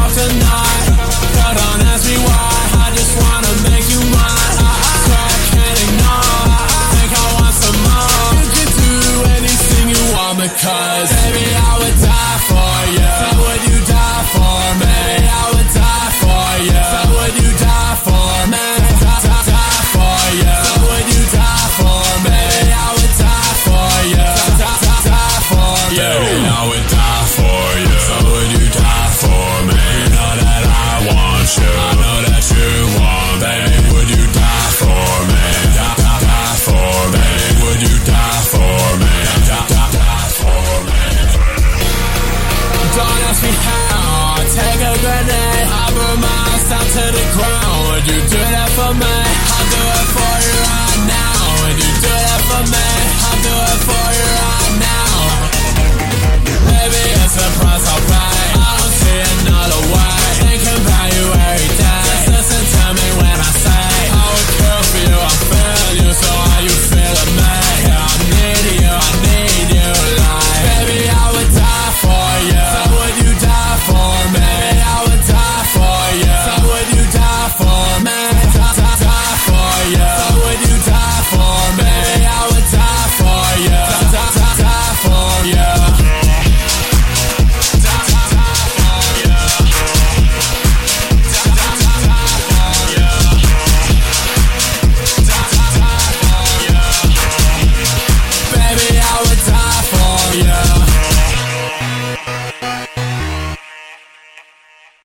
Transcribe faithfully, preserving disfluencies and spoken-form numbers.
talk tonight, but don't ask me why. I just wanna make you mine. So I can't ignore, think I want some more. You can do anything you want because baby, I would die for you. So would you die for me? I would die for you. So would you die for me? Die, die, die for you. So would you die for me? I would die for you. Die, die, die for you. Baby, I would die for you. So would you die for me? You know that I want you. I know that you want me. Baby, would you die for me? Die, die, die for me. Would you die for me? Die, die, die for me. Don't ask me how. Take a grenade. I burn my eyes down to the ground. Would you do that for me? I'll do it for you right now. Would you do that for me? I'll do it for you right now.